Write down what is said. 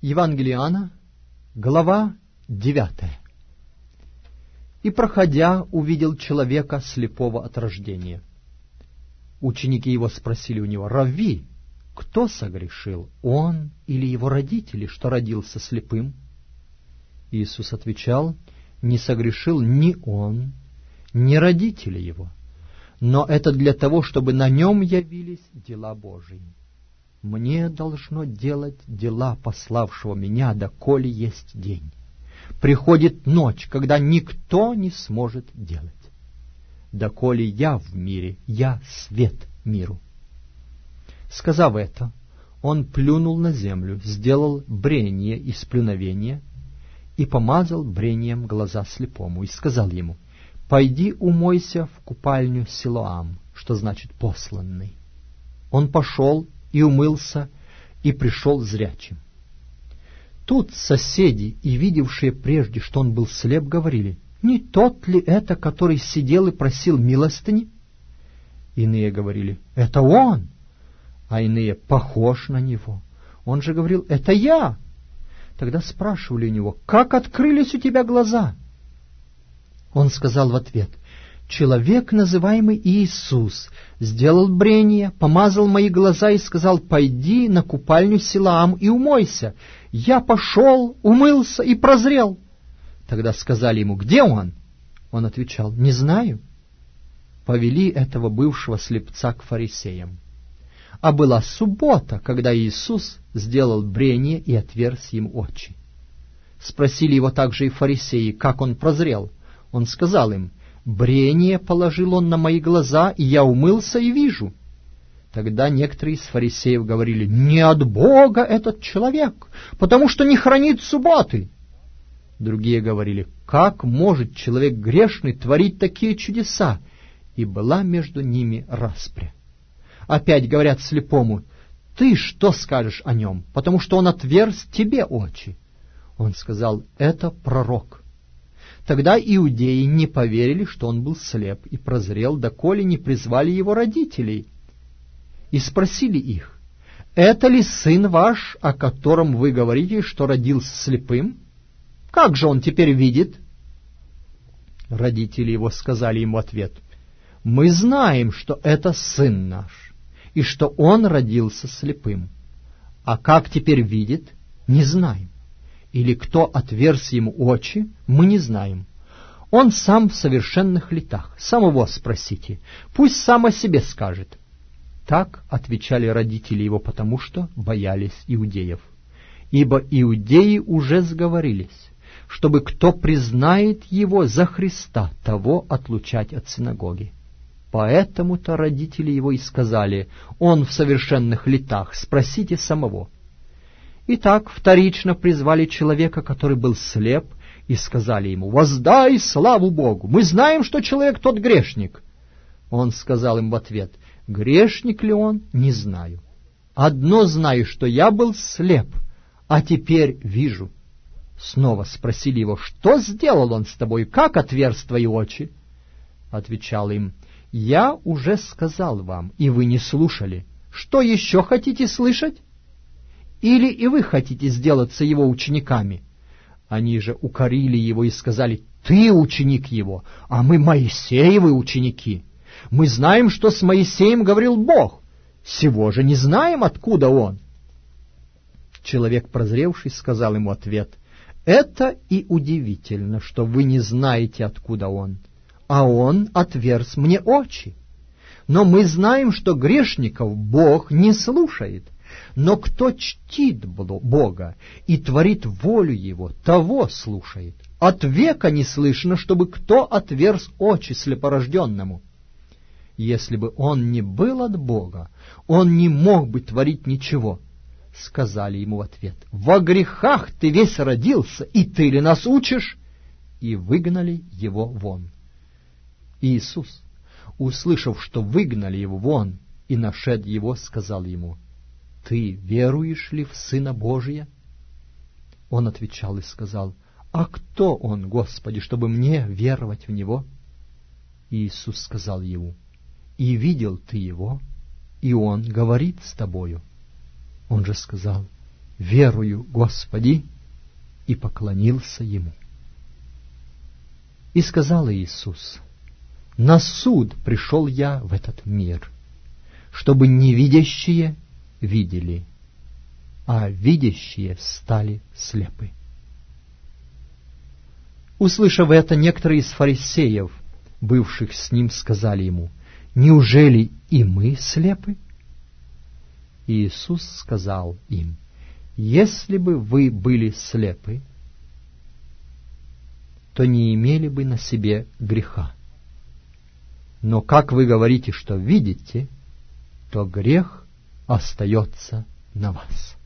Евангелие Иоанна, глава 9. «И, проходя, увидел человека, слепого от рождения. Ученики его спросили у него: Равви, кто согрешил, он или его родители, что родился слепым? Иисус отвечал: не согрешил ни он, ни родители его, но это для того, чтобы на нем явились дела Божии. Мне должно делать дела пославшего меня, доколе есть день. Приходит ночь, когда никто не сможет делать. Доколе я в мире, я свет миру». Сказав это, он плюнул на землю, сделал брение из плюновения и помазал брением глаза слепому, и сказал ему: «Пойди умойся в купальню Силоам», что значит «посланный». Он пошел и умылся, и пришел зрячим. Тут соседи, и видевшие прежде, что он был слеп, говорили: «Не тот ли это, который сидел и просил милостыни?» Иные говорили: «Это он», а иные: «Похож на него». Он же говорил: «Это я». Тогда спрашивали у него: «Как открылись у тебя глаза?» Он сказал в ответ: «Человек, называемый Иисус, сделал брение, помазал мои глаза и сказал: пойди на купальню Силоам и умойся. Я пошел, умылся и прозрел». Тогда сказали ему: «Где он?» Он отвечал: «Не знаю». Повели этого бывшего слепца к фарисеям. А была суббота, когда Иисус сделал брение и отверз им очи. Спросили его также и фарисеи, как он прозрел. Он сказал им: «Брение положил он на мои глаза, и я умылся и вижу». Тогда некоторые из фарисеев говорили: «Не от Бога этот человек, потому что не хранит субботы». Другие говорили: «Как может человек грешный творить такие чудеса?» И была между ними распря. Опять говорят слепому: «Ты что скажешь о нем, потому что он отверз тебе очи?» Он сказал: «Это пророк». Тогда иудеи не поверили, что он был слеп и прозрел, доколе не призвали его родителей, и спросили их: «Это ли сын ваш, о котором вы говорите, что родился слепым? Как же он теперь видит?» Родители его сказали ему в ответ: «Мы знаем, что это сын наш, и что он родился слепым. А как теперь видит, не знаем. Или кто отверз ему очи, мы не знаем. Он сам в совершенных летах. Самого спросите, пусть сам о себе скажет». Так отвечали родители его, потому что боялись иудеев. Ибо иудеи уже сговорились, чтобы кто признает его за Христа, того отлучать от синагоги. Поэтому-то родители его и сказали: «Он в совершенных летах, спросите самого». Итак, вторично призвали человека, который был слеп, и сказали ему: «Воздай славу Богу! Мы знаем, что человек тот грешник». Он сказал им в ответ: «Грешник ли он? Не знаю. Одно знаю, что я был слеп, а теперь вижу». Снова спросили его: «Что сделал он с тобой? Как отверз твои очи?» Отвечал им: «Я уже сказал вам, и вы не слушали. Что еще хотите слышать? Или и вы хотите сделаться его учениками?» Они же укорили его и сказали: «Ты ученик его, а мы Моисеевы ученики. Мы знаем, что с Моисеем говорил Бог. Сего же не знаем, откуда он». Человек, прозревший, сказал ему ответ: «Это и удивительно, что вы не знаете, откуда он. А он отверз мне очи. Но мы знаем, что грешников Бог не слушает. Но кто чтит Бога и творит волю Его, того слушает. От века не слышно, чтобы кто отверз очи слепорожденному. Если бы он не был от Бога, он не мог бы творить ничего». Сказали ему в ответ: «Во грехах ты весь родился, и ты ли нас учишь?» И выгнали его вон. Иисус, услышав, что выгнали его вон, и нашед его, сказал ему: «Ты веруешь ли в Сына Божия?» Он отвечал и сказал: «А кто он, Господи, чтобы мне веровать в него?» Иисус сказал ему: «И видел ты его, и он говорит с тобою». Он же сказал: верую, Господи, и поклонился ему. И сказал Иисус: на суд пришел я в этот мир, чтобы невидящие видели, а видящие стали слепы. Услышав это, некоторые из фарисеев, бывших с ним, сказали ему: неужели и мы слепы? И Иисус сказал им: если бы вы были слепы, то не имели бы на себе греха. Но как вы говорите, что видите, то грех остается на вас.